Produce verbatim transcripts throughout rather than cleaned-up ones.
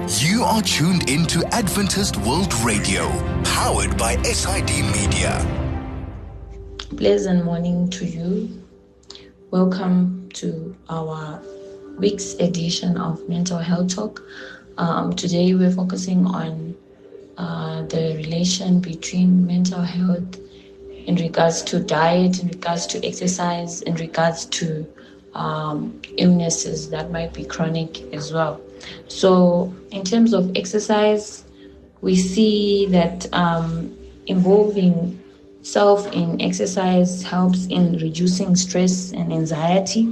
You are tuned into Adventist World Radio, powered by S I D Media. Pleasant morning to you. Welcome to our week's edition of Mental Health Talk. Um, today we're focusing on uh, the relation between mental health in regards to diet, in regards to exercise, in regards to um, illnesses that might be chronic as well. So in terms of exercise, we see that um, involving self in exercise helps in reducing stress and anxiety,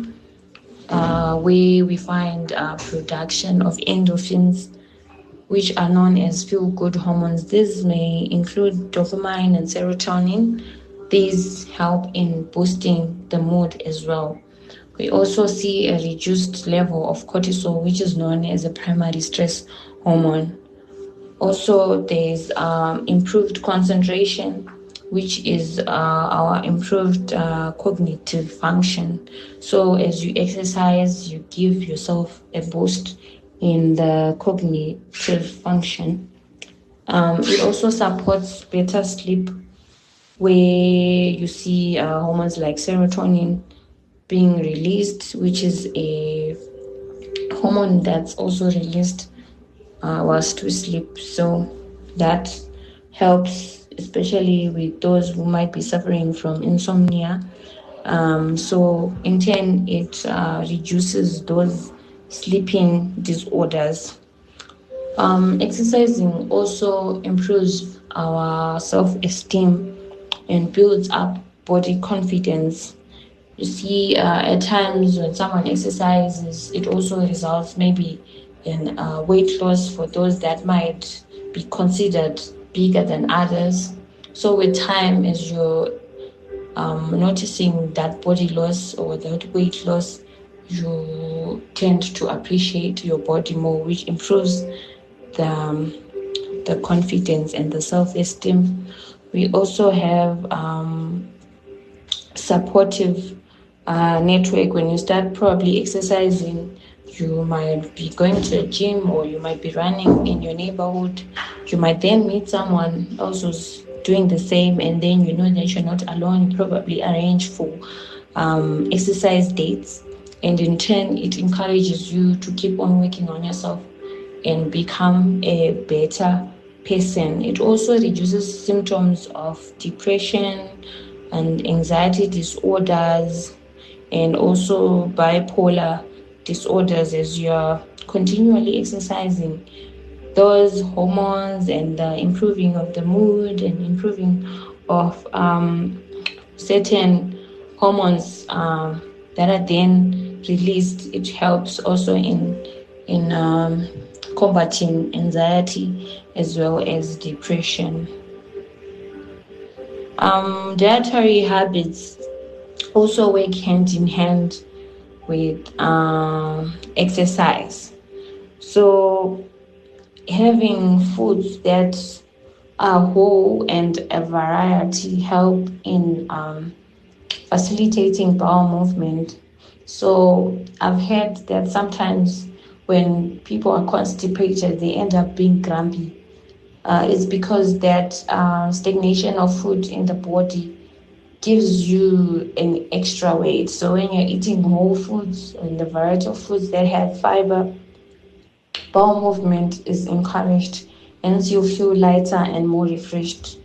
uh, where we find uh, production of endorphins, which are known as feel-good hormones. These may include dopamine and serotonin. These help in boosting the mood as well. We also see a reduced level of cortisol, which is known as a primary stress hormone. Also, there's um, improved concentration, which is uh, our improved uh, cognitive function. So as you exercise, you give yourself a boost in the cognitive function. Um, it also supports better sleep, where you see uh, hormones like serotonin being released, which is a hormone that's also released uh, whilst we sleep. So that helps, especially with those who might be suffering from insomnia. Um, so in turn, it uh, reduces those sleeping disorders. Um, exercising also improves our self-esteem and builds up body confidence. You see, uh, at times when someone exercises, it also results maybe in uh, weight loss for those that might be considered bigger than others. So with time, as you're um, noticing that body loss or that weight loss, you tend to appreciate your body more, which improves the, um, the confidence and the self-esteem. We also have um, supportive uh, network. When you start probably exercising, you might be going to a gym or you might be running in your neighborhood. You might then meet someone else who's doing the same, and then you know that you're not alone. You probably arrange for um, exercise dates, and in turn it encourages you to keep on working on yourself and become a better person. It also reduces symptoms of depression and anxiety disorders, and also bipolar disorders. As you're continually exercising, those hormones and the improving of the mood and improving of um, certain hormones um, that are then released, it helps also in in um, combating anxiety as well as depression. Um, dietary habits also work hand in hand with um, exercise. So having foods that are whole and a variety help in um, facilitating bowel movement. So I've heard that sometimes when people are constipated, they end up being grumpy. Uh, it's because that uh, stagnation of food in the body gives you an extra weight. So when you're eating whole foods and the variety of foods that have fiber, bowel movement is encouraged, hence you feel lighter and more refreshed.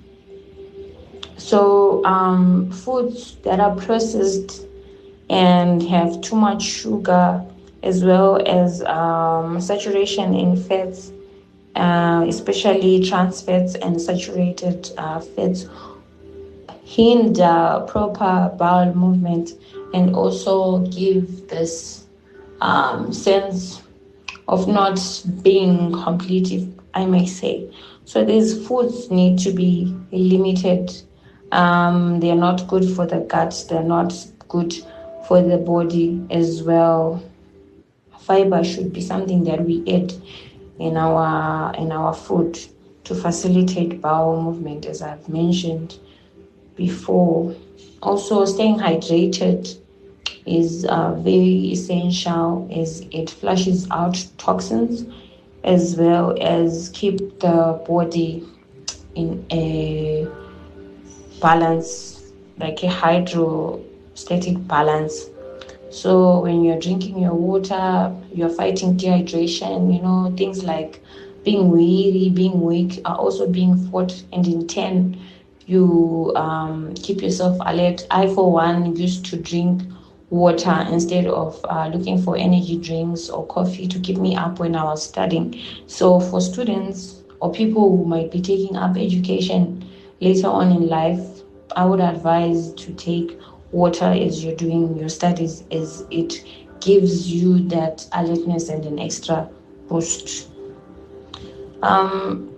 So um, foods that are processed and have too much sugar, as well as um, saturation in fats, uh, especially trans fats and saturated uh, fats, hinder proper bowel movement and also give this um, sense of not being complete, I may say. So these foods need to be limited. Um, they're not good for the gut. They're not good for the body as well. Fiber should be something that we add in our in our food to facilitate bowel movement, as I've mentioned before. Also, staying hydrated is uh, very essential, as it flushes out toxins as well as keep the body in a balance, like a hydrostatic balance. So when you're drinking your water, you're fighting dehydration, you know, things like being weary, being weak are also being fought, and in turn, you um, keep yourself alert. I, for one, used to drink water instead of uh, looking for energy drinks or coffee to keep me up when I was studying. So for students or people who might be taking up education later on in life, I would advise to take water as you're doing your studies, as it gives you that alertness and an extra boost. Um,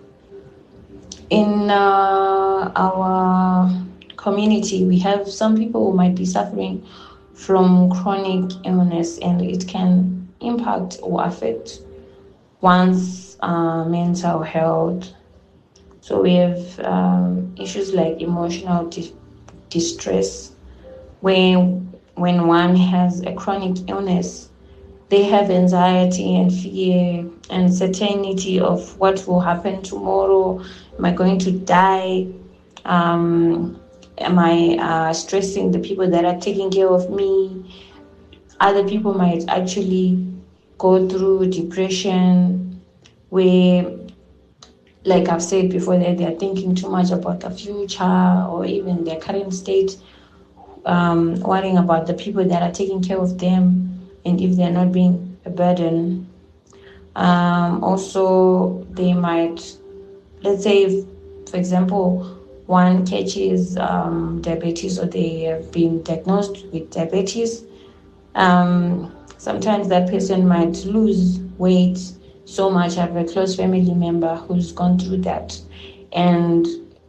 in uh, our community, we have some people who might be suffering from chronic illness, and it can impact or affect one's uh, mental health. So we have um, issues like emotional di- distress. When, when one has a chronic illness, they have anxiety and fear and uncertainty of what will happen tomorrow. Am I going to die? Um, am I uh, stressing the people that are taking care of me? Other people might actually go through depression, where, like I've said before, that they're thinking too much about the future or even their current state, um, worrying about the people that are taking care of them and if they're not being a burden. Um, also, they might, let's say, if, for example, one catches um, diabetes, or they have been diagnosed with diabetes, um, sometimes that person might lose weight so much. I have a close family member who's gone through that, and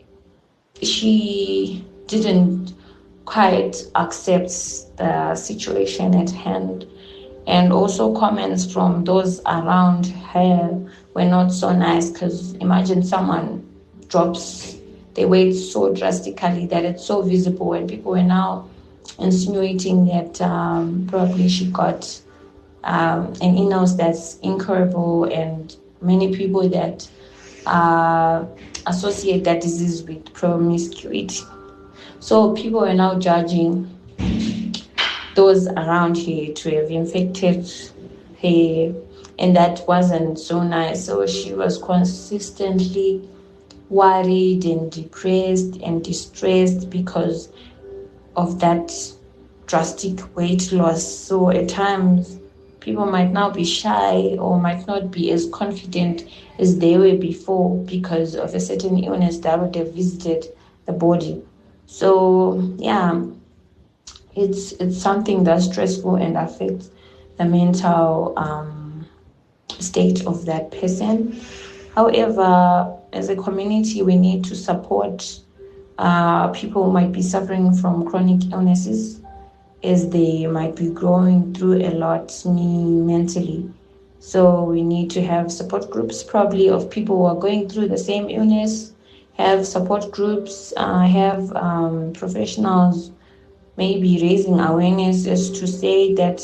she didn't quite accept the situation at hand. And also comments from those around her were not so nice, because imagine someone drops their weight so drastically that it's so visible, and people were now insinuating that um, probably she got um, an illness that's incurable, and many people that uh, associate that disease with promiscuity. So people are now judging those around her to have infected her, and that wasn't so nice. So she was consistently worried and depressed and distressed because of that drastic weight loss. So at times, people might now be shy or might not be as confident as they were before because of a certain illness that would have visited the body. So yeah, it's it's something that's stressful and affects the mental um, state of that person. However, as a community, we need to support uh, people who might be suffering from chronic illnesses, as they might be going through a lot mentally. So we need to have support groups, probably of people who are going through the same illness, have support groups, uh, have um, professionals maybe raising awareness as to say that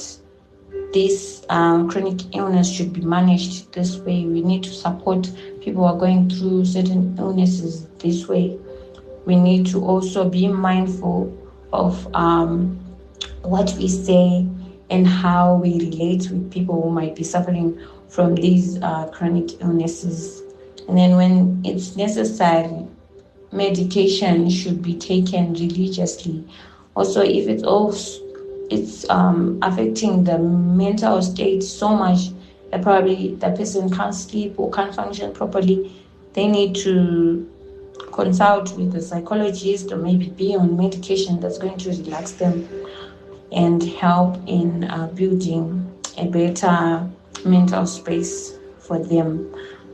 this um, chronic illness should be managed this way. We need to support people who are going through certain illnesses this way. We need to also be mindful of um, what we say and how we relate with people who might be suffering from these uh, chronic illnesses. And then when it's necessary, medication should be taken religiously. Also, if it's also it's um, affecting the mental state so much that probably the person can't sleep or can't function properly, they need to consult with a psychologist or maybe be on medication that's going to relax them and help in uh, building a better mental space for them.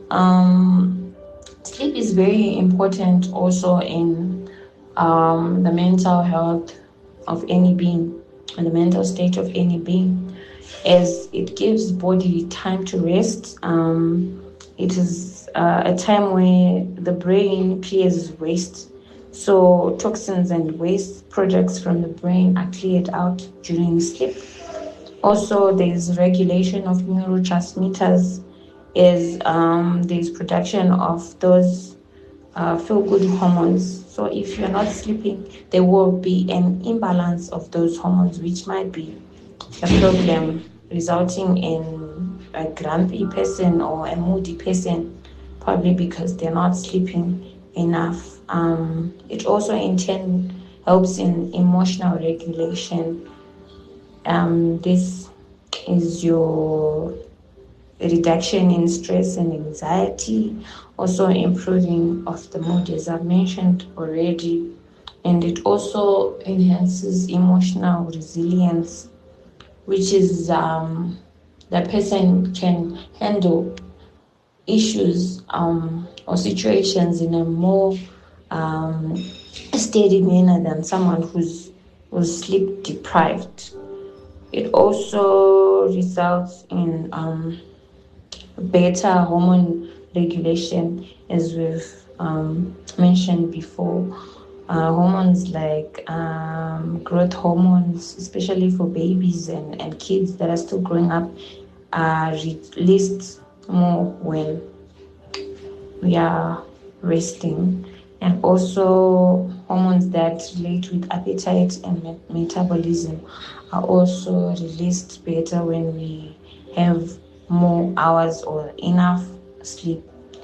Um, sleep is very important also in um, the mental health of any being, and the mental state of any being, as it gives body time to rest. Um, it is uh, a time where the brain clears waste. So toxins and waste products from the brain are cleared out during sleep. Also, there is regulation of neurotransmitters is um, there's production of those uh, feel-good hormones. So if you're not sleeping, there will be an imbalance of those hormones, which might be a problem, resulting in a grumpy person or a moody person, probably because they're not sleeping enough. Um, it also in turn helps in emotional regulation. Um, this is your reduction in stress and anxiety, also improving of the mood, as I've mentioned already, and it also enhances emotional resilience, which is um, the person can handle issues um, or situations in a more um, steady manner than someone who's who's sleep deprived. It also results in um, better hormone regulation, as we've um, mentioned before. Uh, hormones like um, growth hormones, especially for babies and, and kids that are still growing up, are released more when we are resting. And also hormones that relate with appetite and me- metabolism are also released better when we have more hours or enough sleep.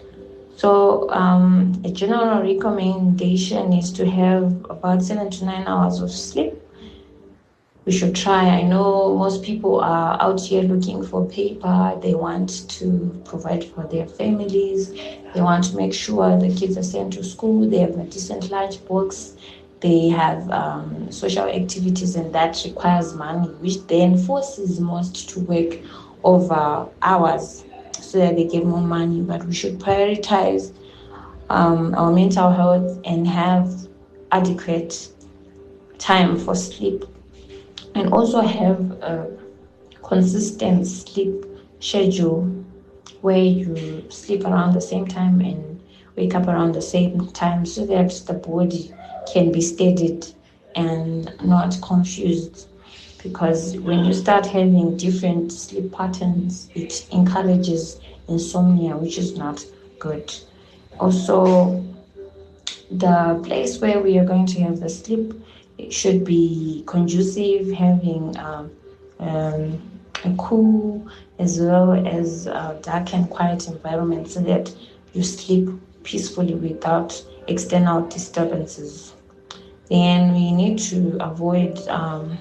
So um, a general recommendation is to have about seven to nine hours of sleep. We should try. I know most people are out here looking for paper. They want to provide for their families. They want to make sure the kids are sent to school. They have a decent lunch box. They have um, social activities, and that requires money, which then forces most to work over hours so that they get more money. But we should prioritize um, our mental health and have adequate time for sleep, and also have a consistent sleep schedule where you sleep around the same time and wake up around the same time, so that the body can be steadied and not confused. Because when you start having different sleep patterns, it encourages insomnia, which is not good. Also, the place where we are going to have the sleep, it should be conducive, having um, um, a cool as well as a dark and quiet environment, so that you sleep peacefully without external disturbances. Then we need to avoid um,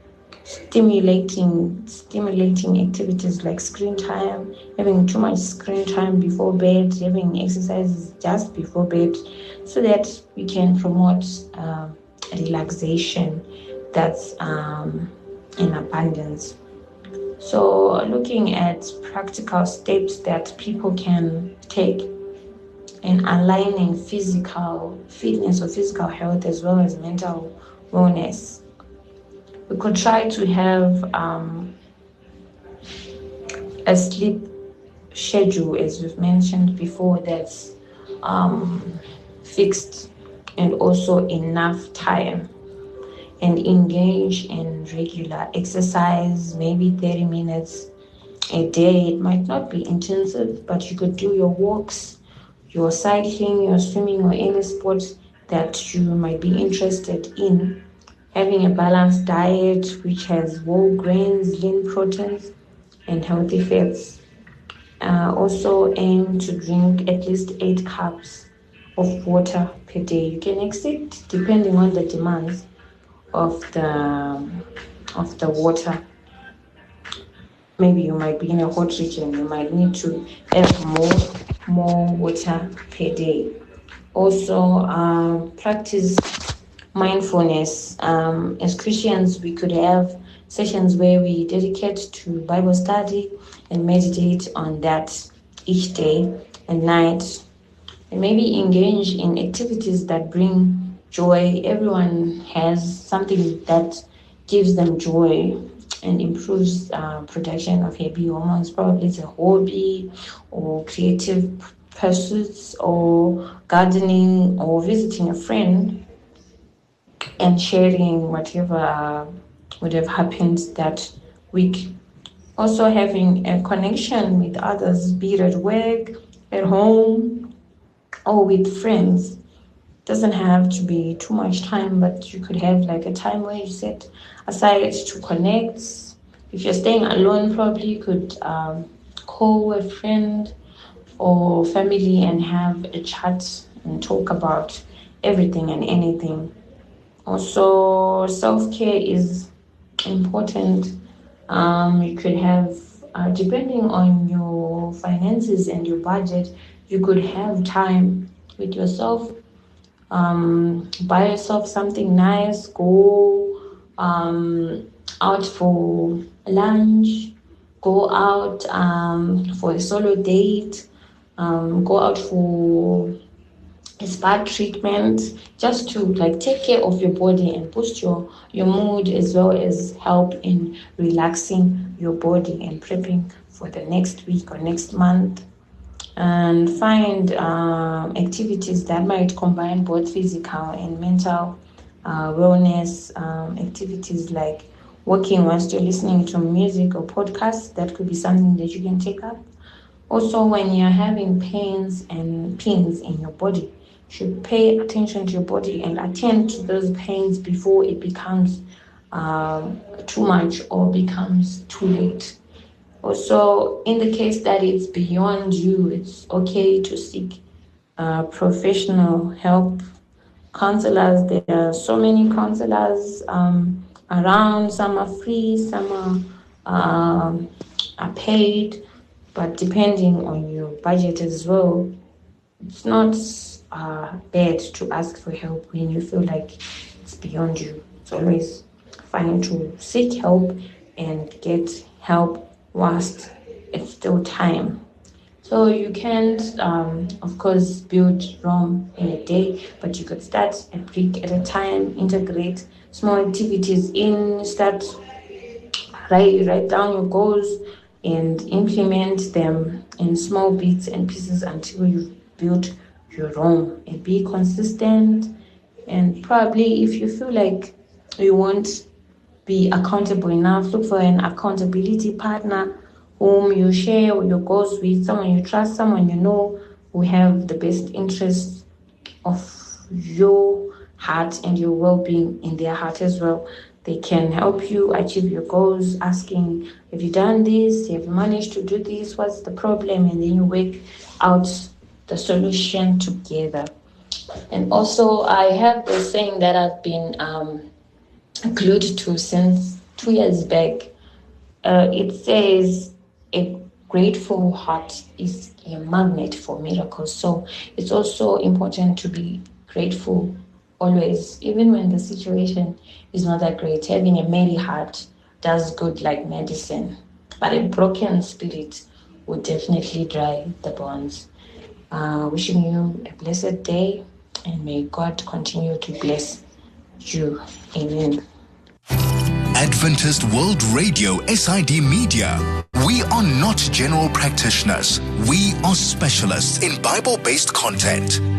stimulating stimulating activities like screen time, having too much screen time before bed, having exercises just before bed, so that we can promote uh, relaxation that's um, in abundance. So looking at practical steps that people can take in aligning physical fitness or physical health as well as mental wellness, we could try to have um, a sleep schedule, as we've mentioned before, that's um, fixed and also enough time, and engage in regular exercise, maybe thirty minutes a day. It might not be intensive, but you could do your walks, your cycling, your swimming, or any sport that you might be interested in. Having a balanced diet which has whole grains, lean proteins, and healthy fats. Uh, also aim to drink at least eight cups of water per day. You can exceed depending on the demands of the of the water. Maybe you might be in a hot region, you might need to have more more water per day. Also, uh, practice mindfulness. Um, as Christians, we could have sessions where we dedicate to Bible study and meditate on that each day and night, and maybe engage in activities that bring joy. Everyone has something that gives them joy and improves uh, production of happy hormones. Probably it's a hobby or creative pursuits or gardening or visiting a friend and sharing whatever would have happened that week. Also having a connection with others, be it at work, at home, or with friends. Doesn't have to be too much time, but you could have like a time where you set aside to connect. If you're staying alone, probably you could um, call a friend or family and have a chat and talk about everything and anything. Also, self-care is important. Um, you could have, uh, depending on your finances and your budget, you could have time with yourself. Um, buy yourself something nice, go um, out for lunch, go out um, for a solo date, um, go out for a spa treatment, just to like take care of your body and boost your, your mood, as well as help in relaxing your body and prepping for the next week or next month. And find um, activities that might combine both physical and mental uh, wellness. Um, activities like walking whilst you're listening to music or podcasts, that could be something that you can take up. Also, when you're having pains and pins in your body, you should pay attention to your body and attend to those pains before it becomes um, too much or becomes too late. Also, in the case that it's beyond you, it's okay to seek uh, professional help. Counselors, there are so many counselors um, around. Some are free, some are, um, are paid, but depending on your budget as well, it's not uh, bad to ask for help when you feel like it's beyond you. It's always fine to seek help and get help whilst it's still time. So you can't, um, of course, build Rome in a day, but you could start a brick at a time, integrate small activities in, start, write, write down your goals and implement them in small bits and pieces until you've built your Rome. And be consistent, and probably if you feel like you won't be accountable enough, look for an accountability partner whom you share your goals with, someone you trust, someone you know who have the best interests of your heart and your well-being in their heart as well. They can help you achieve your goals, asking, have you done this? Have you managed to do this? What's the problem? And then you work out the solution together. And also, I have this saying that I've been um, glued to since two years back. Uh, it says, a grateful heart is a magnet for miracles. So it's also important to be grateful always, even when the situation is not that great. Having a merry heart does good like medicine, but a broken spirit would definitely dry the bones. Uh, wishing you a blessed day, and may God continue to bless you. Amen. Adventist World Radio, S I D Media. We are not general practitioners. We are specialists in Bible-based content.